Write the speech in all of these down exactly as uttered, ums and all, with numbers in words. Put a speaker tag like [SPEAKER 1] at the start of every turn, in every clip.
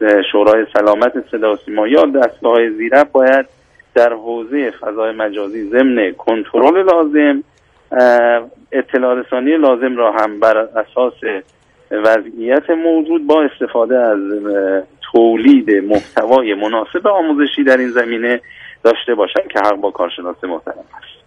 [SPEAKER 1] شورای سلامت صدا و سیما یا دستگاه‌های زیره باید در حوزه فضای مجازی ضمن کنترل لازم اطلاع رسانی لازم را هم بر اساس وضعیت موجود با استفاده از تولید محتوای مناسب آموزشی در این زمینه داشته باشند که حق با کارشناس محترم است.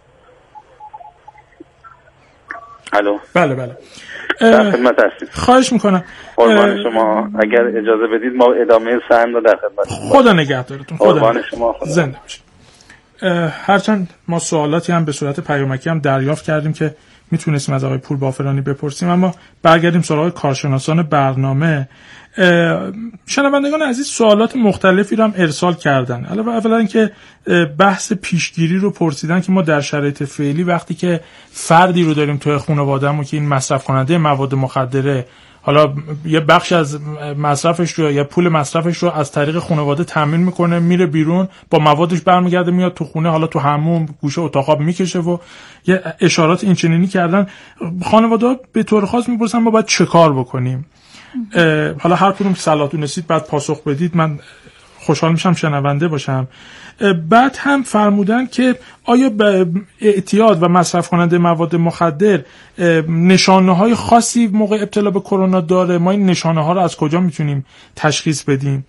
[SPEAKER 1] الو.
[SPEAKER 2] بله بله.
[SPEAKER 1] در خدمت هستید.
[SPEAKER 2] خواهش میکنم.
[SPEAKER 1] قربان شما، اگر اجازه بدید ما ادامه سند رو در خدمت.
[SPEAKER 2] خدا نگهدارتون.
[SPEAKER 1] قربان شما.
[SPEAKER 2] زنده باشید. هرچند ما سوالاتی هم به صورت پیامکی هم دریافت کردیم که میتونستیم از آقای پوربافرانی بپرسیم، اما برگردیم سراغ کارشناسان برنامه. شنوندگان عزیز سوالات مختلفی رو هم ارسال کردن. علاوه اولا اینکه بحث پیشگیری رو پرسیدن که ما در شرایط فعلی وقتی که فردی رو داریم توی خانواده‌مون که این مصرف کننده مواد مخدره، حالا یه بخش از مصرفش رو یا پول مصرفش رو از طریق خانواده تامین میکنه، میره بیرون با موادش برمیگرده میاد تو خونه، حالا تو حموم گوشه اتاق آب میکشه و یه اشارات اینچنینی کردن. خانواده‌ها به طور خاص میپرسن ما باید چه کار بکنیم؟ حالا هر کدوم صلاحتون رسید بعد پاسخ بدید، من خوشحال میشم شنونده باشم. بعد هم فرمودن که آیا به اعتیاد و مصرف کننده مواد مخدر نشانه‌های خاصی موقع ابتلا به کرونا داره؟ ما این نشانه‌ها رو از کجا میتونیم تشخیص بدیم؟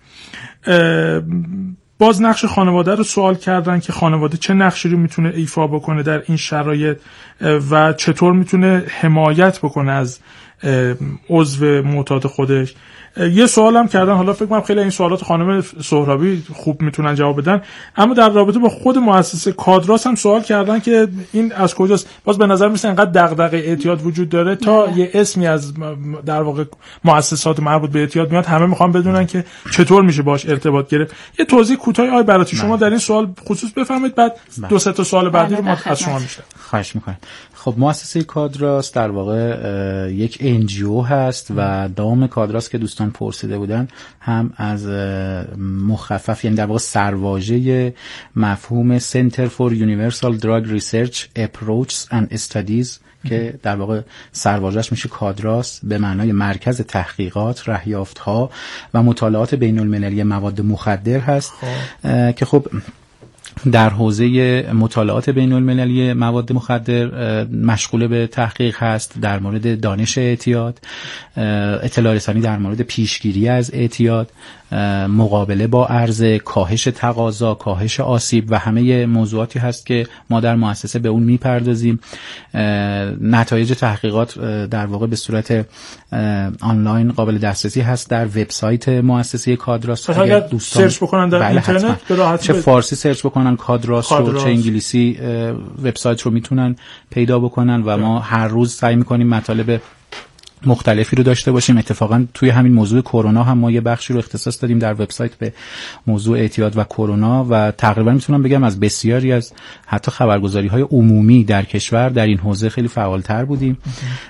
[SPEAKER 2] باز نقش خانواده رو سوال کردن که خانواده چه نقشی رو میتونه ایفا بکنه در این شرایط و چطور میتونه حمایت بکنه از عضو معتاد خودش. یه سوال هم کردن، حالا فکر کنم خیلی این سوالات خانم سهرابی خوب میتونن جواب بدن، اما در رابطه با خود مؤسسه کادراس هم سوال کردن که این از کجاست. باز به نظر میسه انقدر دغدغه اعتیاد وجود داره تا یه اسمی از در واقع مؤسسات مربوط به اعتیاد میاد، همه میخوان بدونن که چطور میشه باش ارتباط گرفت. یه توضیح کوتاهی آقای براتی شما در این سوال خصوص بفرمایید، بعد دو سه تا سوال بعدی رو ما از شما میشه.
[SPEAKER 3] خواهش میکنم. خب مؤسسه کادراس در واقع یک ان جی او هست و نام کادراس که دوستان پرسیده بودن هم از مخفف، یعنی در واقع سرواژه مفهوم Center for Universal Drug Research Approaches and Studies که در واقع سرواژه‌اش میشه کادراس، به معنای مرکز تحقیقات، رهیافت‌ها و مطالعات بین‌المللی مواد مخدر هست خواه. که خب در حوزه مطالعات بین المللی مواد مخدر مشغول به تحقیق هست در مورد دانش اعتیاد، اطلاع رسانی در مورد پیشگیری از اعتیاد، مقابله با عرضه، کاهش تقاضا، کاهش آسیب و همه موضوعاتی هست که ما در مؤسسه به اون میپردازیم. نتایج تحقیقات در واقع به صورت آنلاین قابل دسترسی هست در وبسایت مؤسسه کادراس.
[SPEAKER 2] اگر دوستان سرچ بکنن در اینترنت به راحتی،
[SPEAKER 3] چه فارسی سرچ بکنن کادراس رو، چه انگلیسی وبسایت رو میتونن پیدا بکنن و ما هر روز سعی میکنیم مطالب مختلفی رو داشته باشیم. اتفاقا توی همین موضوع کرونا هم ما یه بخشی رو اختصاص دادیم در وبسایت به موضوع اعتیاد و کرونا و تقریبا میتونم بگم از بسیاری از حتی خبرگزاری‌های عمومی در کشور در این حوزه خیلی فعالتر بودیم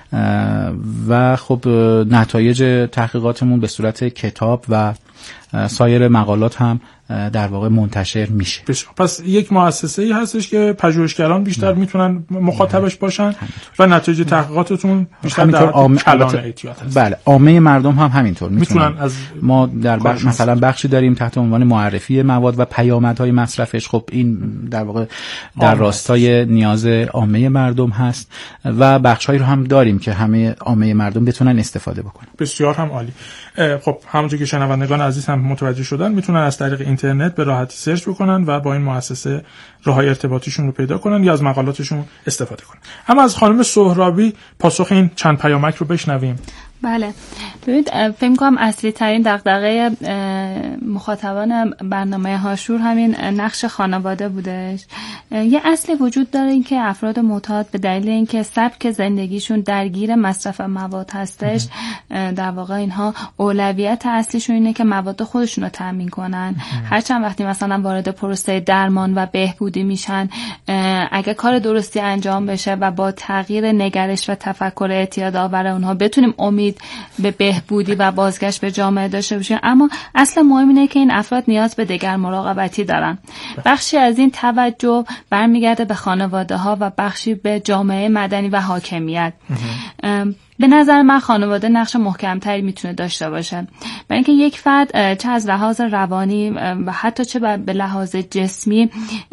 [SPEAKER 3] و خب نتایج تحقیقاتمون به صورت کتاب و سایر مقالات هم در واقع منتشر میشه.
[SPEAKER 2] پس یک مؤسسه‌ای هستش که پژوهشگران بیشتر میتونن مخاطبش باشن و نتایج تحقیقاتتون بیشتر در کلان اعتیاد هست.
[SPEAKER 3] بله، عامه مردم هم همینطور
[SPEAKER 2] میتونن, میتونن از
[SPEAKER 3] ما در بخش مثلا بخشی داریم تحت عنوان معرفی مواد و پیامدهای مصرفش. خب این در واقع در راستای نیاز عامه مردم هست و بخشایی رو هم داریم که همه عامه مردم بتونن استفاده بکنن.
[SPEAKER 2] بسیار هم عالی. خب همونجوری که شنوندگان عزیز هم متوجه شدن میتونن از طریق اینترنت به راحتی سرچ بکنن و با این مؤسسه راههای ارتباطیشون رو پیدا کنن یا از مقالاتشون استفاده کنن. اما از خانم سهرابی پاسخ این چند پیامک رو بشنویم.
[SPEAKER 4] بله، ببینید فکر می‌کنم اصلی ترین دغدغه مخاطبان برنامه هاشور همین نقش خانواده بودش. یه اصلی وجود داره این که افراد معتاد به دلیل اینکه سبک زندگیشون درگیر مصرف مواد هستش، در واقع اینها اولویت اصلیشون اینه که مواد خودشون رو تامین کنن. هرچند وقتی مثلا وارد پروسه درمان و بهبودی میشن، اگه کار درستی انجام بشه و با تغییر نگرش و تفکر اعتیادآور اونها بتونیم امید به بهبودی و بازگشت به جامعه داشته باشیم، اما اصل مهم اینه که این افراد نیاز به دگر مراقبتی دارن. بخشی از این توجه برمیگرده به خانواده ها و بخشی به جامعه مدنی و حاکمیت. به نظر من خانواده نقش محکمتری میتونه داشته باشه، برای اینکه یک فرد چه از لحاظ روانی و حتی چه به لحاظ جسمی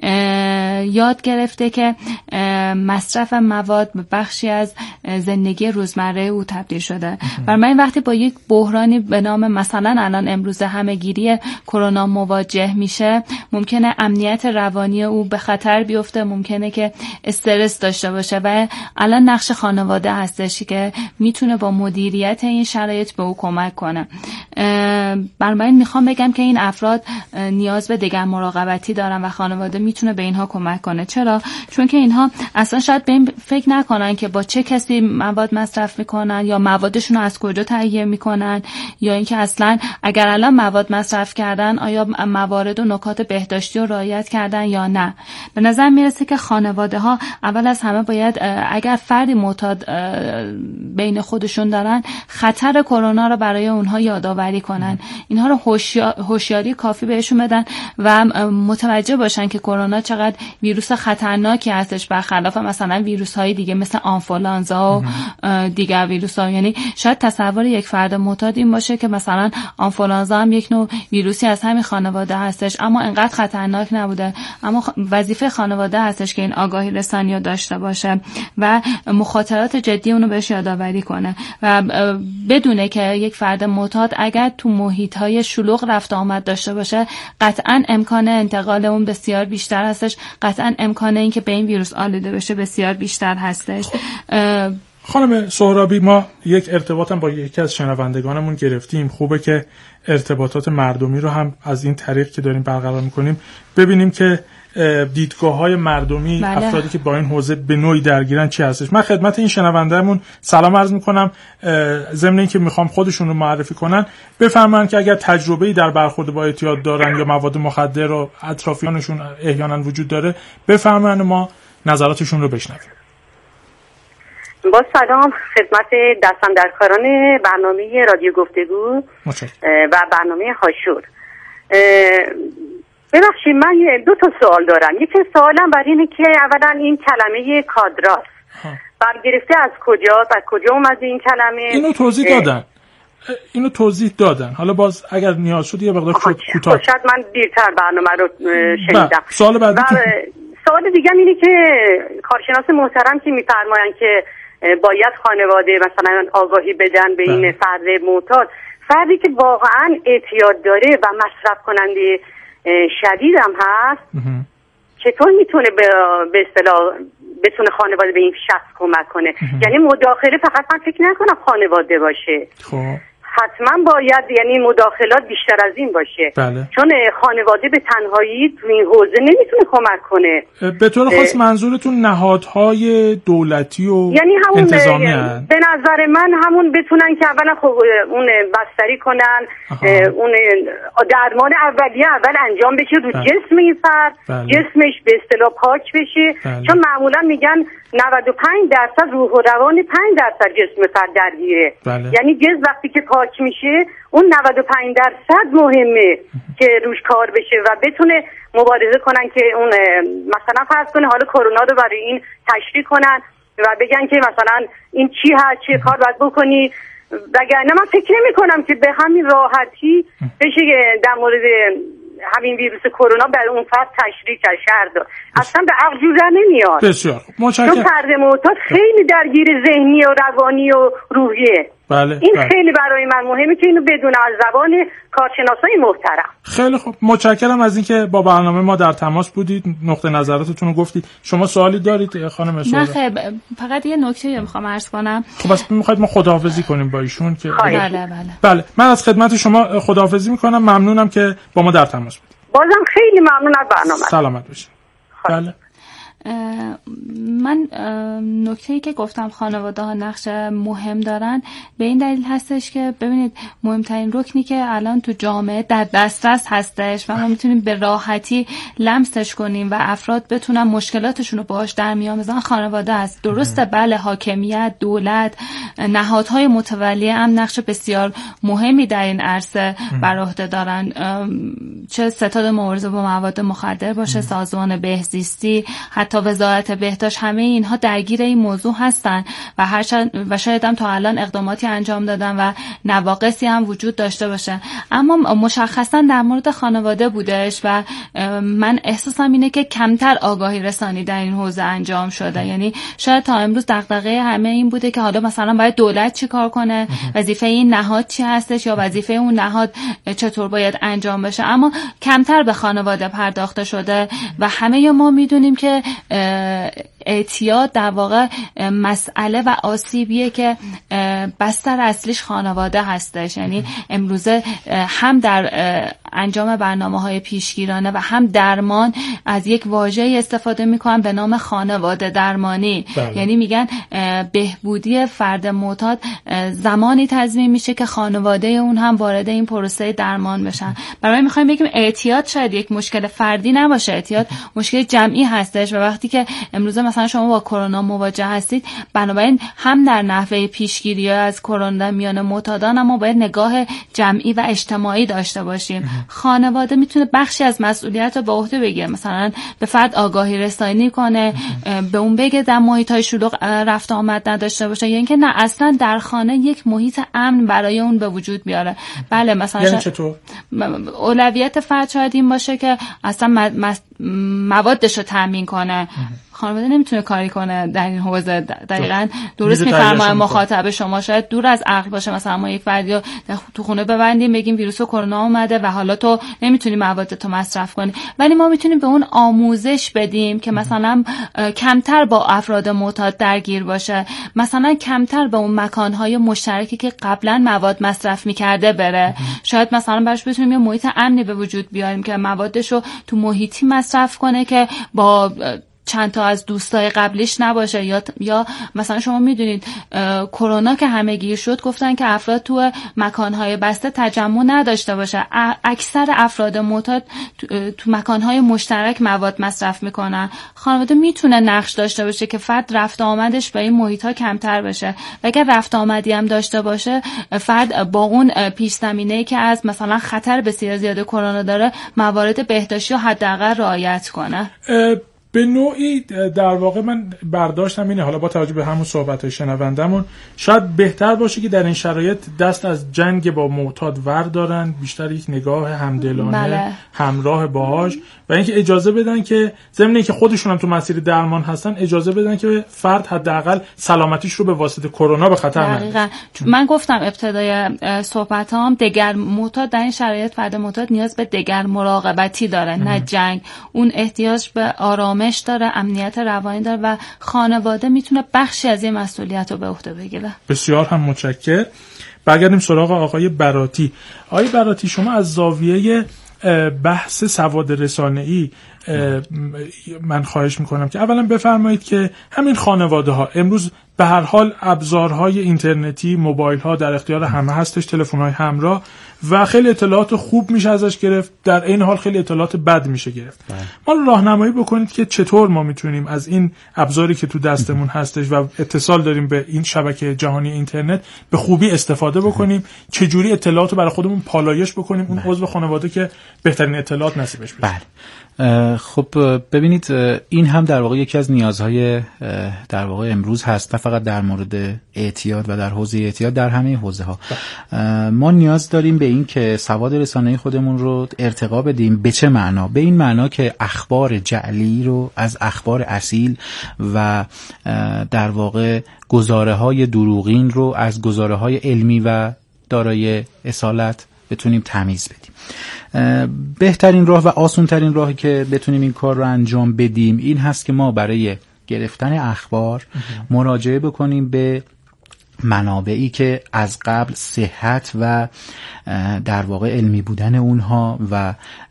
[SPEAKER 4] یاد گرفته که مصرف مواد به بخشی از زندگی روزمره او تبدیل شده. برای من وقتی با یک بحرانی به نام مثلا الان امروز همه‌گیری کرونا مواجه میشه، ممکنه امنیت روانی او به خطر بیفته، ممکنه که استرس داشته باشه و الان نقش خانواده هستش که میتونه با مدیریت این شرایط به او کمک کنه. برای من میخوام بگم که این افراد نیاز به دگر مراقبتی دارن و خانواده میتونه به اینها کمک کنه. چرا؟ چون که اینها اصلا شاید به این فکر نکنن که با چه کسی مواد مصرف میکنن یا موادشون رو از کجا تهیه میکنن، یا اینکه اصلا اگر الان مواد مصرف کردن آیا موارد و نکات بهداشتی رو رعایت کردن یا نه. به نظر میرسه که خانواده ها اول از همه باید اگر فردی معتاد بین خودشون دارن خطر کرونا رو برای اونها یادآوری کنن، اینها رو هوشیاری کافی بهشون بدن و متوجه باشن که کرونا چقدر ویروس خطرناکی هستش، برخلاف مثلا ویروس های دیگه مثل آنفولانزا و دیگر ویروس ها. یعنی شاید تصور یک فرد معتاد این باشه که مثلا آنفولانزا هم یک نوع ویروسی از همین خانواده هستش اما انقدر خطرناک نبوده، اما وظیفه خانواده هستش که این آگاهی رسانی رو داشته باشه و مخاطرات جدی اونو بهش یادآوری کنه و بدونه که یک فرد معتاد اگر تو محیط‌های شلوغ رفت آمد داشته باشه قطعاً امکان انتقال اون بسیار بیشتر هستش، قطعاً امکان این که به این ویروس آلوده بشه بسیار بیشتر هستش.
[SPEAKER 2] خانم سهرابی، ما یک ارتباط هم با یکی از شنوندگانمون گرفتیم. خوبه که ارتباطات مردمی رو هم از این طریق که داریم برقرار می‌کنیم ببینیم که دیدگاه‌های مردمی، بله. افرادی که با این حوزه به نوعی درگیرن چی هستش. من خدمت این شنوندهمون سلام عرض می‌کنم، ضمن اینکه می‌خوام خودشون رو معرفی کنن بفرمایند که اگر تجربه‌ای در برخورد با اعتیاد دارن یا مواد مخدر و اطرافیانشون احیانا وجود داره بفرمایند ما نظراتشون رو بشنویم.
[SPEAKER 5] با سلام خدمت دستاندرکاران برنامه رادیو گفتگو و برنامه هاشور. ببخشید من دو تا سوال دارم. یکی سوالم برای اینه که اولا این کلمه کادراس برگرفته از کجا و کجا اومده این کلمه؟
[SPEAKER 2] اینو توضیح دادن. اینو توضیح دادن. حالا باز اگر نیاز شد یه مقدار کوتاه.
[SPEAKER 5] شاید من دیرتر برنامه رو شنیدم.
[SPEAKER 2] سوال بعدی
[SPEAKER 5] سوال دیگه اینه که کارشناس محترم که میفرمایند که باید خانواده مثلا آگاهی بدن به این فرد معتاد، فردی که واقعا اعتیاد داره و مصرف کننده شدید هم هست چطور میتونه به اصطلاح بتونه خانواده به این شخص کمک کنه؟ یعنی مداخله فقط من فکر نکنم خانواده باشه، خب حتما باید یعنی مداخلات بیشتر از این باشه.
[SPEAKER 2] بله. چون
[SPEAKER 5] خانواده به تنهایی تو این حوزه نمیتونه کمک کنه.
[SPEAKER 2] به طور خاص منظورتون نهادهای دولتی و
[SPEAKER 5] یعنی همون
[SPEAKER 2] انتظامی هست؟
[SPEAKER 5] به نظر من همون بتونن که اولا خب اون بستری کنن، آها. اون درمان اولیه اول انجام بشه رو بله. جسم این فرد، بله. جسمش به اصطلاح پاک بشه. بله. چون معمولا میگن نود و پنج درصد روح و روان پنج درصد جسم فرد درگیره. بله. یعنی جسم وقتی که پاک میشه اون نود و پنج درصد مهمه که روش کار بشه و بتونه مبارزه کنن که اون مثلا فرض کنه حالا کرونا رو برای این تشریح کنن و بگن که مثلا این چی هست، چه کار باید بکنی. وگرنه من فکر نمی کنم که به همین راحتی بشه در مورد همین ویروس کرونا بر اون فرد تشریح کرد شهر داد. اصلا به عقل جور نمیاد.
[SPEAKER 2] بسیار متشکرم.
[SPEAKER 5] چون فرد معتاد خیلی درگیر ذهنی و روانی و روحیه.
[SPEAKER 2] بله.
[SPEAKER 5] این
[SPEAKER 2] بله.
[SPEAKER 5] خیلی برای من مهمه که اینو بدون از زبان کارشناسای محترم.
[SPEAKER 2] خیلی خوب، متشکرم از اینکه با برنامه ما در تماس بودید، نقطه نظراتتون رو گفتید. شما سوالی دارید خانم سهراب؟
[SPEAKER 4] نه خیر، فقط یه نکته میخوام عرض کنم.
[SPEAKER 2] خب بس میخواید ما خداحافظی کنیم با ایشون که
[SPEAKER 4] بله بله.
[SPEAKER 2] بله من از خدمت شما خداحافظی میکنم. ممنونم که با ما در تماس بودید.
[SPEAKER 5] بازم خیلی ممنون از برنامه.
[SPEAKER 2] سلامت باشید. بله.
[SPEAKER 4] من نکته‌ای که گفتم خانواده ها نقش مهم دارن به این دلیل هستش که ببینید مهمترین رکنی که الان تو جامعه در دسترس هستش و ما میتونیم به راحتی لمسش کنیم و افراد بتونن مشکلاتشون رو باهاش در میان بذارن خانواده است. درسته بله، حاکمیت، دولت، نهادهای متولی هم نقش بسیار مهمی در این عرصه بر عهده دارن، چه ستاد مبارزه با مواد مخدر باشه، سازمان بهزیستی، حتی حتی وزارت بهداشت، همه اینها درگیر این موضوع هستن و هر و شاید هم تا الان اقداماتی انجام دادن و نواقصی هم وجود داشته باشه. اما مشخصا در مورد خانواده بودش و من احساسم اینه که کمتر آگاهی رسانی در این حوزه انجام شده. یعنی شاید تا امروز دغدغه همه این بوده که حالا مثلا باید دولت چی کار کنه، وظیفه این نهاد چی هستش یا وظیفه اون نهاد چطور باید انجام بشه، اما کمتر به خانواده پرداخته شده و همه ما میدونیم که اعتیاد در واقع مسئله و آسیبیه که بستر اصلیش خانواده هستش. یعنی امروزه هم در انجام برنامه‌های پیشگیرانه و هم درمان از یک واژه‌ای استفاده می‌کنن به نام خانواده درمانی. بله. یعنی میگن بهبودی فرد معتاد زمانی تضمین میشه که خانواده اون هم وارد این پروسه درمان بشن. برای می‌خوایم بگیم اعتیاد شاید یک مشکل فردی نباشه، اعتیاد مشکل جمعی هستش و وقتی که امروزه مثلا شما با کرونا مواجه هستید، بنابراین هم در نحوه پیشگیری از کرونا میان معتادان اما باید نگاه جمعی و اجتماعی داشته باشیم. خانواده میتونه بخشی از مسئولیت رو به عهده بگیره، مثلا به فرد آگاهی رسانی کنه، به اون بگه در محیط‌های شلوغ رفت آمد نداشته باشه، یا اینکه نه اصلا در خانه یک محیط امن برای اون به وجود بیاره. بله مثلا
[SPEAKER 2] یعنی چطور؟
[SPEAKER 4] اولویت فرد شاید این باشه که اصلا موادش رو تامین کنه. خانواده نمیتونه کاری کنه در این حوزه. دقیقاً درست میفرمایه مخاطب شما، شاید دور از عقل باشه مثلا ما یک فردی تو خونه ببندیم بگیم ویروس کرونا اومده و حالا تو نمیتونی موادتو مصرف کنی، ولی ما میتونیم به اون آموزش بدیم که مثلا کمتر با افراد معتاد درگیر باشه، مثلا کمتر به اون مکانهای مشترکی که قبلا مواد مصرف میکرده بره. شاید مثلا براش بتونیم یه محیط امنی به وجود بیاریم که موادشو تو محیطی مصرف کنه که با چند تا از دوستای قبلیش نباشه. یا یا مثلا شما میدونید کرونا که همه گیر شد گفتن که افراد تو مکانهای بسته تجمع نداشته باشه. اکثر افراد معتاد تو مکانهای مشترک مواد مصرف میکنن. خانواده میتونه نقش داشته باشه که فرد رفت آمدش به این محیط ها کمتر بشه و اگر رفت آمدی هم داشته باشه فرد با اون پیش زمینه‌ای که از مثلا خطر بسیار زیاد کرونا داره موارد بهداشتی رو حداقل رعایت کنه.
[SPEAKER 2] به نوعی در واقع من برداشتم اینه، حالا با توجه به همون صحبت‌های شنوندمون، شاید بهتر باشه که در این شرایط دست از جنگ با معتاد وردارن، بیشتر یک نگاه همدلانه بله. همراه باهاش و اینکه اجازه بدن که ضمن اینکه خودشون هم تو مسیر درمان هستن اجازه بدن که فرد حداقل سلامتیش رو به واسطه کرونا به خطر نندازه.
[SPEAKER 4] من گفتم ابتدای صحبتام دگر معتاد در این شرایط فرد معتاد نیاز به دگر مراقبتی داره، نه جنگ. اون احتیاج به آرامش داره، امنیت روانی داره و خانواده میتونه بخشی از این مسئولیت رو به عهده بگیره.
[SPEAKER 2] بسیار هم متشکرم. برگردیم سراغ آقای براتی. آقای براتی شما از زاویه بحث سواد رسانه‌ای من خواهش میکنم که اولا بفرمایید که همین خانواده ها امروز به هر حال ابزارهای اینترنتی، موبایل ها در اختیار همه هستش، تلفن های همراه و خیلی اطلاعات خوب میشه ازش گرفت، در این حال خیلی اطلاعات بد میشه گرفت. ما رو راهنمایی بکنید که چطور ما میتونیم از این ابزاری که تو دستمون هستش و اتصال داریم به این شبکه جهانی اینترنت به خوبی استفاده بکنیم، چجوری اطلاعات رو برای خودمون پالایش بکنیم، اون عضو خانواده که بهترین اطلاعات نصیبش بشه.
[SPEAKER 3] بله. خب ببینید این هم در واقع یکی از نیازهای در واقع امروز هست، نه فقط در مورد اعتیاد و در حوزه اعتیاد، در همه حوزه ها ما نیاز داریم به این که سواد رسانه‌ای خودمون رو ارتقا بدیم. به چه معنا؟ به این معنا که اخبار جعلی رو از اخبار اصیل و در واقع گزاره‌های دروغین رو از گزاره‌های علمی و دارای اصالت بتونیم تمیز بدیم. بهترین راه و آسان‌ترین راهی که بتونیم این کار رو انجام بدیم این هست که ما برای گرفتن اخبار مراجعه بکنیم به منابعی که از قبل صحت و در واقع علمی بودن اونها و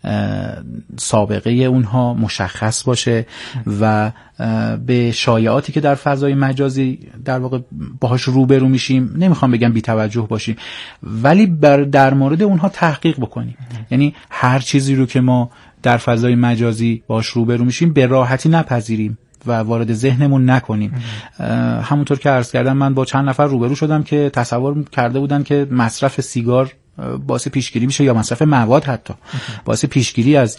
[SPEAKER 3] سابقه اونها مشخص باشه و به شایعاتی که در فضای مجازی در واقع باهاش روبرو میشیم، نمیخوام بگم بی توجه باشیم، ولی بر در مورد اونها تحقیق بکنیم. یعنی هر چیزی رو که ما در فضای مجازی باهاش روبرو میشیم به راحتی نپذیریم و وارد ذهنمون نکنیم. همونطور که عرض کردم من با چند نفر روبرو شدم که تصور کرده بودن که مصرف سیگار باعث پیشگیری میشه یا مصرف مواد حتی باعث پیشگیری از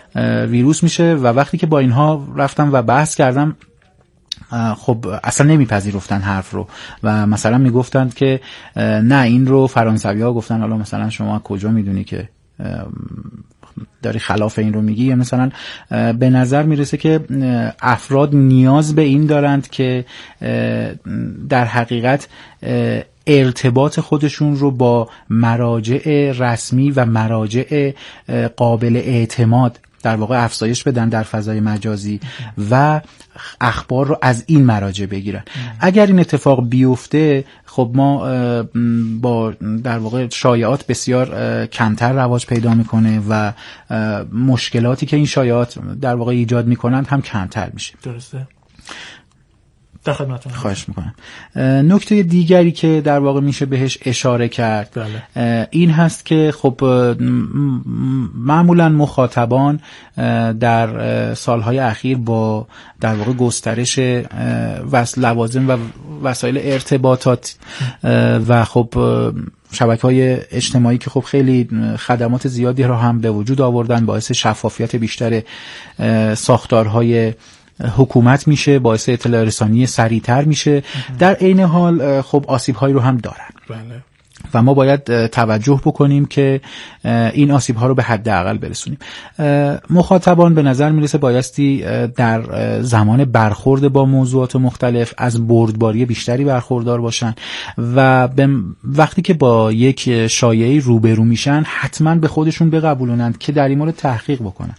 [SPEAKER 3] ویروس میشه و وقتی که با اینها رفتم و بحث کردم خب اصلا نمیپذیرفتن حرف رو و مثلا میگفتند که نه این رو فرانسوی ها گفتن، حالا مثلا شما کجا میدونی که داری خلاف این رو میگی؟ یا مثلا به نظر میرسه که افراد نیاز به این دارند که در حقیقت ارتباط خودشون رو با مراجع رسمی و مراجع قابل اعتماد در واقع افزایش بدن در فضای مجازی و اخبار رو از این مراجع بگیرن. اگر این اتفاق بیفته خب ما با در واقع شایعات بسیار کمتر رواج پیدا میکنه و مشکلاتی که این شایعات در واقع ایجاد میکنند هم کمتر میشه.
[SPEAKER 2] درسته. در خدمتتون.
[SPEAKER 3] خواهش میکنم. نکته دیگری که در واقع میشه بهش اشاره کرد بله. این هست که خب معمولا مخاطبان در سالهای اخیر با در واقع گسترش وسایل لوازم و وسایل ارتباطات و خب شبکه‌های اجتماعی که خب خیلی خدمات زیادی را هم به وجود آوردن، باعث شفافیت بیشتر ساختارهای حکومت میشه، باعث اطلاع رسانی سریعتر میشه، در عین حال خب آسیب‌هایی رو هم دارن. بله. و ما باید توجه بکنیم که این آسیب‌ها رو به حداقل برسونیم. مخاطبان به نظر میرسه بایستی در زمان برخورد با موضوعات مختلف از بردباری بیشتری برخوردار باشن و وقتی که با یک شایعه روبرو میشن حتما به خودشون بقبولونند که در این مورد تحقیق بکنن.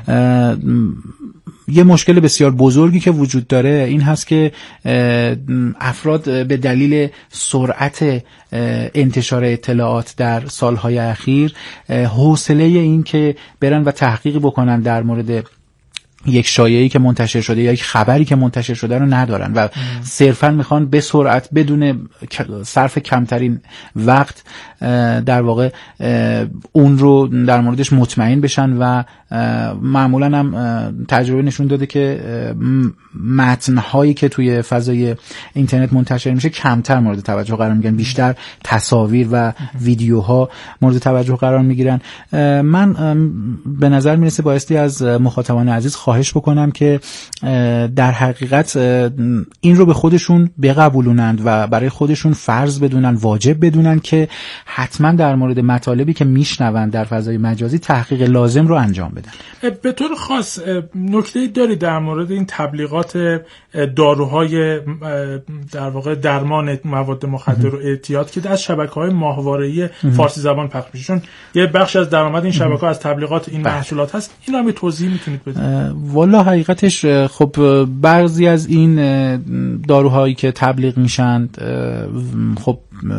[SPEAKER 3] یه مشکل بسیار بزرگی که وجود داره این هست که افراد به دلیل سرعت انتشار اطلاعات در سالهای اخیر حوصله این که برن و تحقیق بکنن در مورد یک شایعه‌ای که منتشر شده یا یک خبری که منتشر شده رو ندارن و صرفاً میخوان به سرعت بدون صرف کمترین وقت در واقع اون رو در موردش مطمئن بشن و معمولاً هم تجربه نشون داده که متن‌هایی که توی فضای اینترنت منتشر میشه کمتر مورد توجه قرار میگیرن، بیشتر تصاویر و ویدیوها مورد توجه قرار میگیرن. من به نظر میرسه بایستی از مخاطبان عزیز خواهش بکنم که در حقیقت این رو به خودشون بقبولونند و برای خودشون فرض بدونن، واجب بدونن که حتما در مورد مطالبی که میشنوند در فضای مجازی تحقیق لازم رو انجام بدن.
[SPEAKER 2] به طور خاص نکته‌ای داری در مورد این تبلیغات داروهای در واقع درمان مواد مخدر و اعتیاد که از شبکه‌های ماهواره‌ای فارسی زبان پخش میشه، چون یه بخش از درآمد این شبکه‌ها از تبلیغات این محصولات هست، این رو هم توضیح میتونید بدید؟
[SPEAKER 3] والا حقیقتش خب بعضی از این داروهایی که تبلیغ میشن خب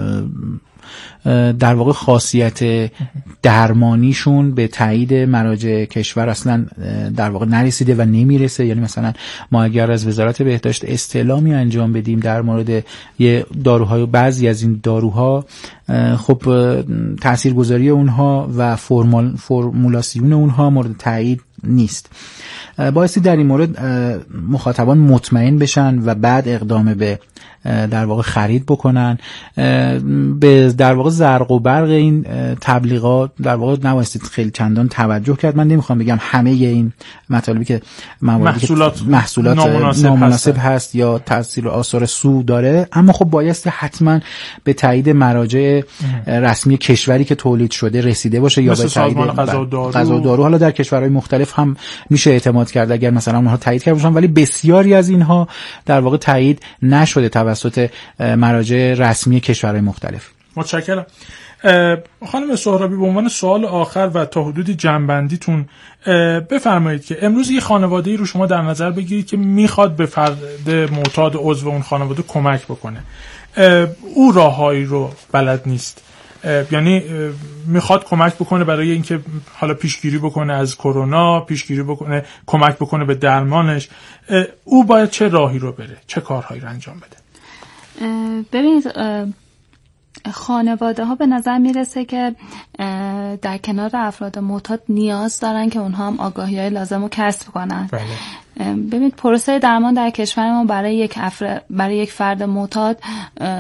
[SPEAKER 3] در واقع خاصیت درمانیشون به تایید مراجع کشور اصلا در واقع نرسیده و نمیرسه. یعنی مثلا ما اگر از وزارت بهداشت استعلامی انجام بدیم در مورد یه داروهای و بعضی از این داروها خب تاثیرگذاری اونها و فرمول فرمولاسیون اونها مورد تایید نیست. بایستی در این مورد مخاطبان مطمئن بشن و بعد اقدام به در واقع خرید بکنن. به در واقع زرق و برق این تبلیغات در واقع نبایستید خیلی چندان توجه کرد. من نمیخوام بگم همه این مطالبی که
[SPEAKER 2] محصولات,
[SPEAKER 3] که محصولات نامناسب, نامناسب هست یا تاثیر آثار سو داره، اما خب بایستی حتما به تایید مراجع رسمی کشوری که تولید شده رسیده باشه یا به تایید
[SPEAKER 2] غذا و دارو.
[SPEAKER 3] غذا و دارو. حالا در کشورهای مختلف هم میشه اعتماد کرد اگر مثلا اونها تایید کرده باشن، ولی بسیاری از اینها در واقع تایید نشده توسط مراجع رسمی کشورهای مختلف.
[SPEAKER 2] متشکرم. خانم سهرابی، به عنوان سوال آخر و تا حدودی جنبندیتون بفرمایید که امروز یه خانواده‌ای رو شما در نظر بگیرید که میخواد به فرد معتاد عضو اون خانواده کمک بکنه، او راههایی رو بلد نیست، یعنی میخواد کمک بکنه برای اینکه حالا پیشگیری بکنه از کرونا، پیشگیری بکنه، کمک بکنه به درمانش، او باید چه راهی رو بره، چه کارهایی رو انجام بده؟
[SPEAKER 4] ببینید خانواده ها به نظر میرسه که در کنار افراد معتاد نیاز دارن که اونها هم آگاهی های لازم رو کسب کنن. بله. ببینید پروسه درمان در کشور ما برای یک افر... برای یک فرد معتاد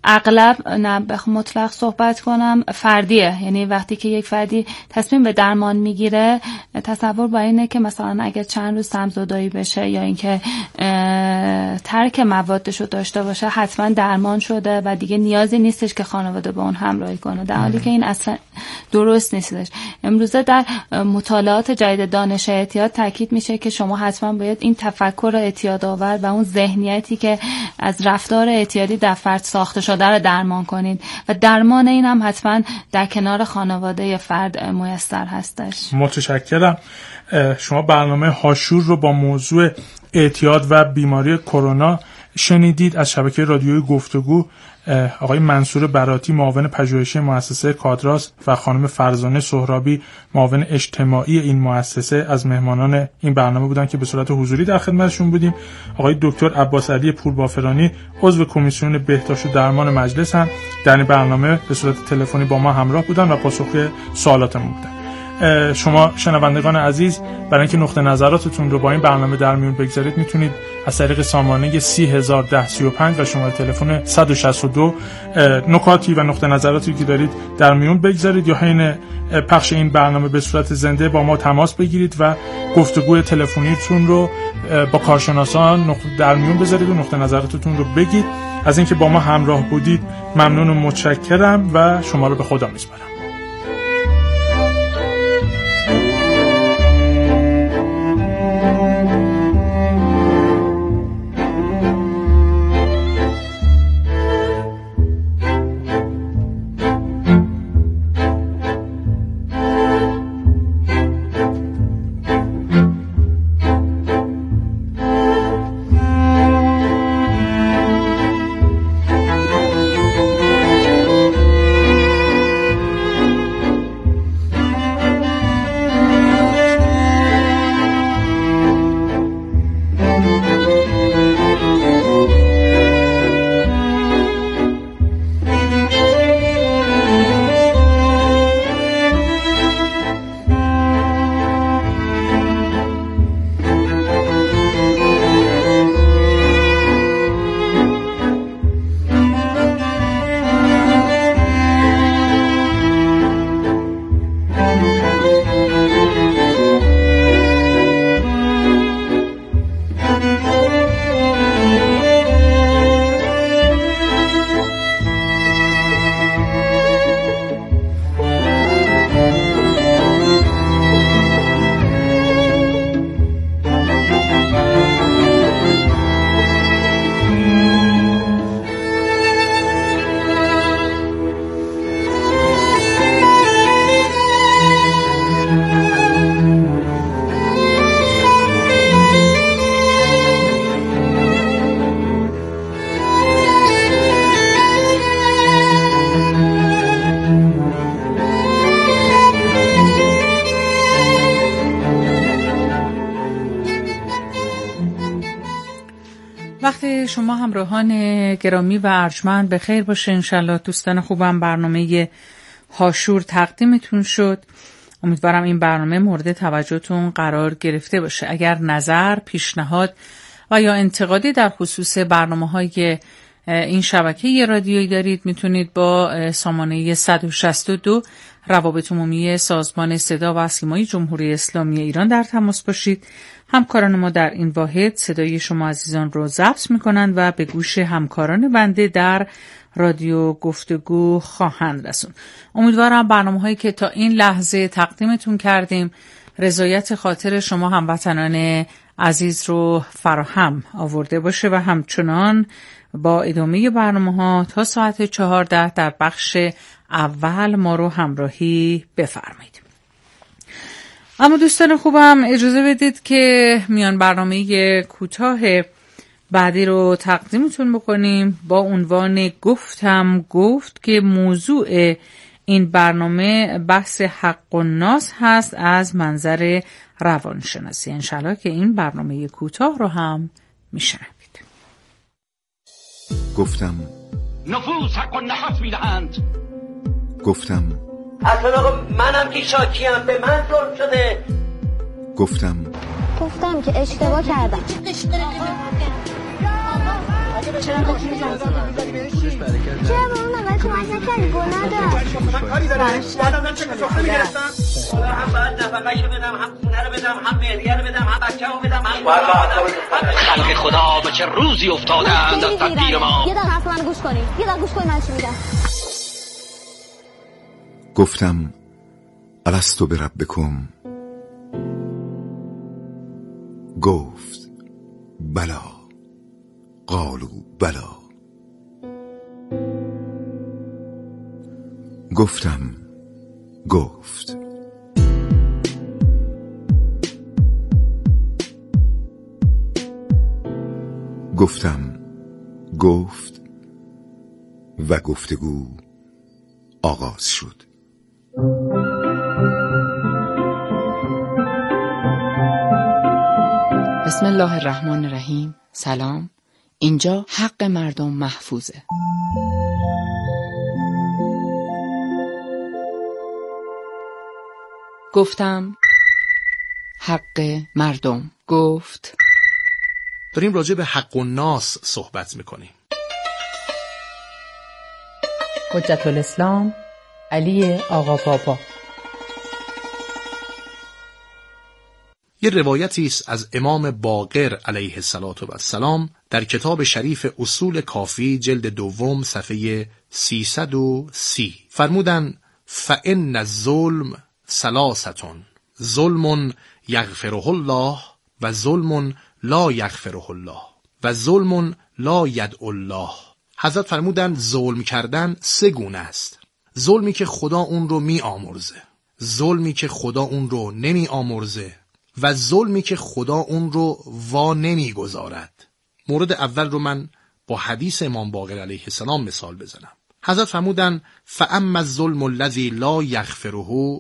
[SPEAKER 4] اغلب نه به مطلق صحبت کنم فردیه. یعنی وقتی که یک فردی تصمیم به درمان میگیره تصور با اینه که مثلا اگر چند روز سم‌زدایی بشه یا اینکه ترک موادش رو داشته باشه حتما درمان شده و دیگه نیازی نیستش که خانواده به اون همراهی کنه، در حالی که این اصلا درست نیستش. امروزه در مطالعات جدید دانش اعتیاد تاکید میشه که شما حتما باید این تفکر اعتیادآور و اون ذهنیتی که از رفتار اعتیادی در فرد ساخته شده رو درمان کنید و درمان این هم حتما در کنار خانواده فرد میسر هستش.
[SPEAKER 2] متشکرم. شما برنامه هاشور رو با موضوع اعتیاد و بیماری کرونا شنیدید. از شبکه رادیوی گفتگو آقای منصور براتی معاون پژوهشی مؤسسه کادراس و خانم فرزانه سهرابی معاون اجتماعی این مؤسسه از مهمانان این برنامه بودن که به صورت حضوری در خدمتشون بودیم. آقای دکتر عباس علی پوربافرانی عضو کمیسیون بهداشت و درمان مجلس هم در این برنامه به صورت تلفنی با ما همراه بودن و پاسخ سوالاتمون بودن. شما شنوندگان عزیز برای اینکه نقطه نظراتتون رو با این برنامه در میون بگذارید میتونید از طریق سامانه سی هزار ده سی و پنج و شماره تلفن صد و شصت و دو نکاتی و نقطه نظراتی که دارید در میون بگذارید یا حین پخش این برنامه به صورت زنده با ما تماس بگیرید و گفتگوی تلفنیتون رو با کارشناسان در میون بذارید و نقطه نظراتتون رو بگید. از اینکه با ما همراه بودید ممنون و متشکرم و شما رو به خدا میسپارم.
[SPEAKER 6] وقتی شما همراهان گرامی و ارجمند به خیر باشه. انشالله دوستان خوبم، برنامه هاشور تقدیمتون شد. امیدوارم این برنامه مورد توجهتون قرار گرفته باشه. اگر نظر، پیشنهاد و یا انتقادی در خصوص برنامه‌های این شبکه رادیویی دارید میتونید با سامانه صد و شصت و دو روابط عمومی سازمان صدا و سیمای جمهوری اسلامی ایران در تماس باشید. همکاران ما در این واحد صدای شما عزیزان رو ضبط میکنند و به گوش همکاران بنده در رادیو گفتگو خواهند رسون. امیدوارم برنامه‌هایی که تا این لحظه تقدیمتون کردیم رضایت خاطر شما هموطنان عزیز رو فراهم آورده باشه و همچنان با ادامه برنامه‌ها تا ساعت چهارده در بخش اول ما رو همراهی بفرمایید. اما دوستان خوبم اجازه بدید که میان برنامه کوتاه بعدی رو تقدیمتون بکنیم با عنوان گفتم گفت که موضوع این برنامه بحث حق الناس هست از منظر روانشناسی. انشالله که این برنامه کوتاه رو هم میشنوید.
[SPEAKER 7] گفتم
[SPEAKER 8] نفوس حق النفس میدهند.
[SPEAKER 7] گفتم
[SPEAKER 9] اصلا آقا منم که شاکیم، به من ظلم شده.
[SPEAKER 7] گفتم
[SPEAKER 10] گفتم که اشتباه کردم. چرا با کی زنگ زدی؟ چرا با اون آقای کمک نکردی؟ گناه داشت. من کاری دارم. بعدم چه سفره میگرفتم؟ هم باید نفقه رو بدم، هم خونه رو بدم، هم مهریه رو بدم، هم بچه رو بدم، هم
[SPEAKER 8] خلق خدا به چه روزی افتادند از تدبیر ما.
[SPEAKER 10] یه دقیقه حرف من گوش کنید. یه دقیقه گوش کنید من چی میگم.
[SPEAKER 7] گفتم الستو بربکم، گفت بلا، قالوا بلا. گفتم گفت گفتم گفت و گفتگو آغاز شد.
[SPEAKER 11] بسم الله الرحمن الرحیم. سلام. اینجا حق مردم محفوظه. گفتم حق مردم. گفت
[SPEAKER 12] داریم راجع به حق الناس صحبت میکنیم.
[SPEAKER 6] حجت الاسلام علی آقا بابا.
[SPEAKER 12] یه روایتی است از امام باقر علیه السلام در کتاب شریف اصول کافی جلد دوم صفحه سیصد و سی فرمودن فإن الظلم ثلاثة، ظلم یغفره الله و ظلم لا یغفره الله و ظلم لا یدع الله. حضرت فرمودن ظلم کردن سه گونه است. ظلمی که خدا اون رو می آمرزه، ظلمی که خدا اون رو نمی آمرزه و ظلمی که خدا اون رو وا نمی گذارد. مورد اول رو من با حدیث امام باقر علیه السلام مثال بزنم. حضرت فرمودن فاما الظلم الذی لا یغفره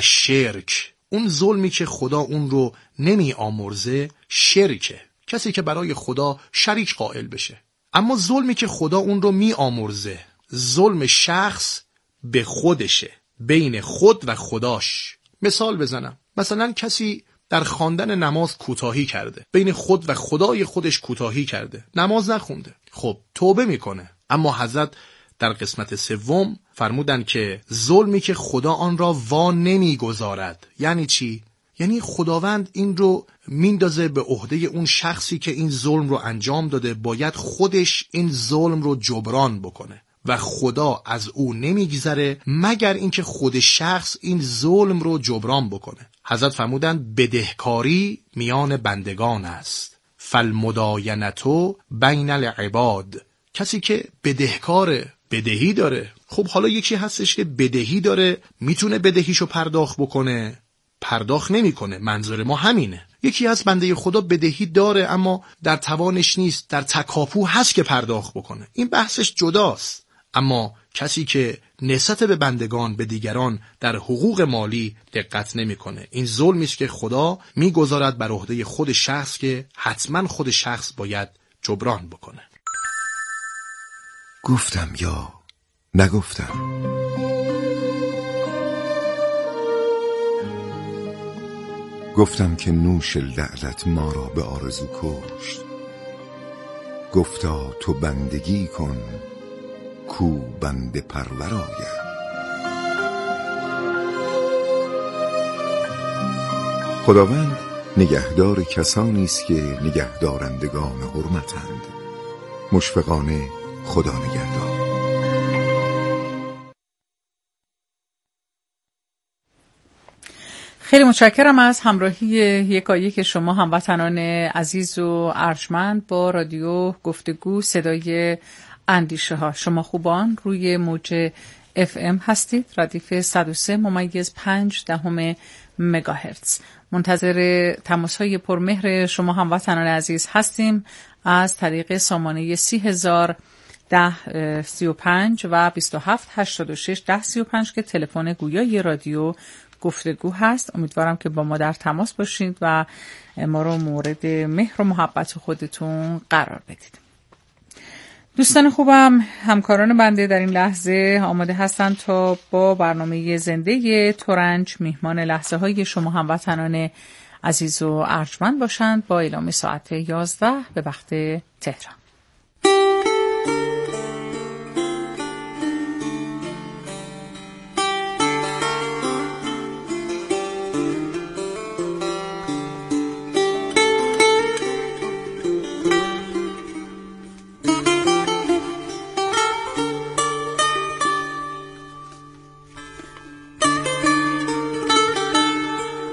[SPEAKER 12] فالشرک. اون ظلمی که خدا اون رو نمی آمرزه شرکه، کسی که برای خدا شریک قائل بشه. اما ظلمی که خدا اون رو می آمرزه ظلم شخص به خودشه، بین خود و خداش. مثال بزنم، مثلا کسی در خواندن نماز کوتاهی کرده، بین خود و خدای خودش کوتاهی کرده، نماز نخونده. خب توبه میکنه. اما حضرت در قسمت سوم فرمودن که ظلمی که خدا آن را وا نمیگذارد. یعنی چی؟ یعنی خداوند این رو میندازه به عهده اون شخصی که این ظلم رو انجام داده، باید خودش این ظلم رو جبران بکنه و خدا از او نمیگذره مگر اینکه خود شخص این ظلم رو جبران بکنه. حضرت فرمودن بدهکاری میان بندگان است، فالمداینة بین العباد. کسی که بدهکاره، بدهی داره. خب حالا یکی هستش که بدهی داره، میتونه بدهیشو پرداخت بکنه، پرداخت نمیکنه. منظور ما همینه. یکی از بنده خدا بدهی داره اما در توانش نیست، در تکاپو هست که پرداخت بکنه. این بحثش جداست. اما کسی که نسبت به بندگان، به دیگران در حقوق مالی دقت نمیکنه، این ظلمی است که خدا میگذارد بر عهده خود شخص که حتما خود شخص باید جبران بکنه.
[SPEAKER 7] گفتم یا نگفتم. گفتم که نوش لعلت ما را به آرزو کشت. گفتا تو بندگی کن کو بنده پرور آید. خداوند نگهدار کسانی است که نگهدارندگان حرمتند. مشفقانه خدا نگهدار.
[SPEAKER 6] خیلی متشکرم از همراهی یکایی که شما هموطنان عزیز و ارجمند با رادیو گفتگو صدای اندیشه ها. شما خوبان روی موج اف ام هستید، ردیف صد و سه ممیز پنج دهم مگاهرتز. منتظر تماس های پرمهر شما هموطنان عزیز هستیم از طریق سامانه سی هزار ده سی و پنج و بیست و هفت هشتاد و شش ده سی و پنج که تلفن گویای رادیو گفتگو هست. امیدوارم که با ما در تماس باشید و ما رو مورد مهر و محبت خودتون قرار بدید. دوستان خوبم، همکاران بنده در این لحظه آماده هستند تا با برنامه زنده ترنج میهمان لحظه های شما هموطنان عزیز و ارجمند باشند با اعلام ساعت یازده به وقت تهران.